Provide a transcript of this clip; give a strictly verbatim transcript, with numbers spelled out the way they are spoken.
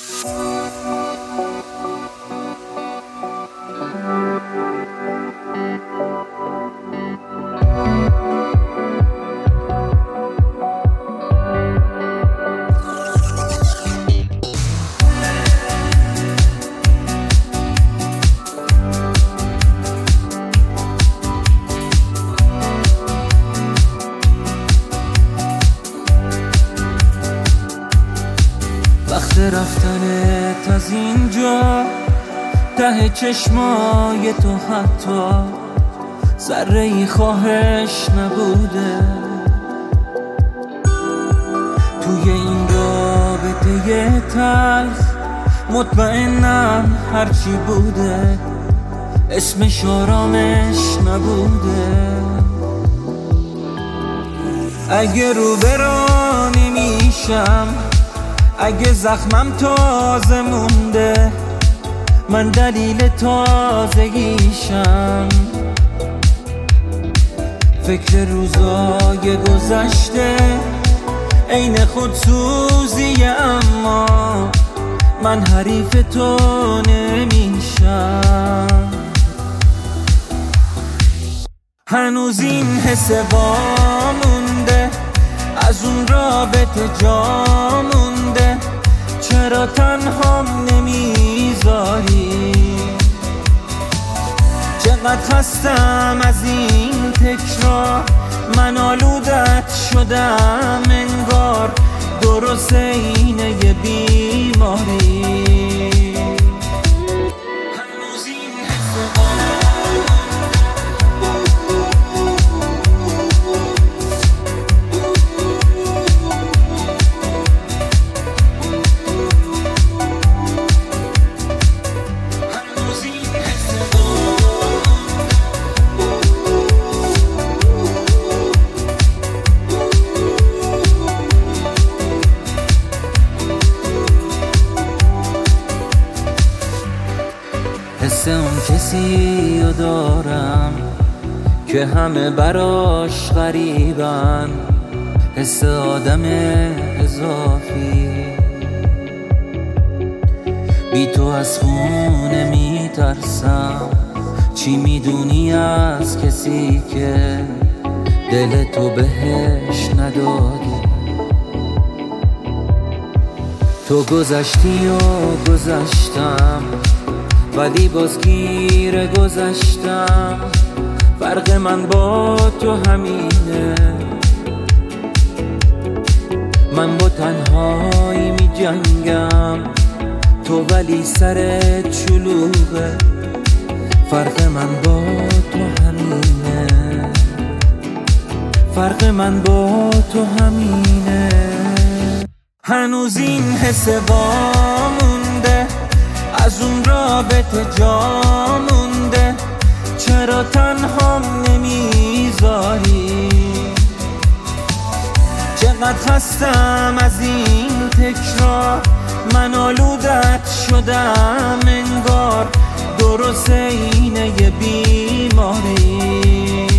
وقت رفتنت از اینجا، ته چشمای تو حتی ذره‌ای خواهش نبوده. توی این رابطه تلخ مطمئنم هرچی بوده اسمش آرامش نبوده. اگه رو برا نمیشم، اگه زخمم تازه مونده، من دلیل تازگیشم. فکر روزای گذشته عین خودسوزیه، اما من حریف تو نمیشم. هنوز این حس وامونده، از اون رابطه جا مونده. چرا تنهام نمیذاری؟ چقدر خستم از این تکرار، من آلودت شدم انگار، درست اینه یه بیماری. هنوز این حس حس اون کسی رو دارم که همه براش غریبن، حس آدم اضافی. بی تو از خونه میترسم، چی میدونی از کسی که دل تو بهش ندادی. تو گذشتی و گذشتم، ولی باز گیر گذشتم. فرق من با تو همینه، من با تنهایی می جنگم، تو ولی سرت شلوغه. فرق من با تو همینه، فرق من با تو همینه. هنوز این حس وامونده، از اون رابطه جا مونده. چرا تنهام نمیذاری؟ چقدر خستم از این تکرار، من آلودت شدم انگار، درست اینه یه بیماری.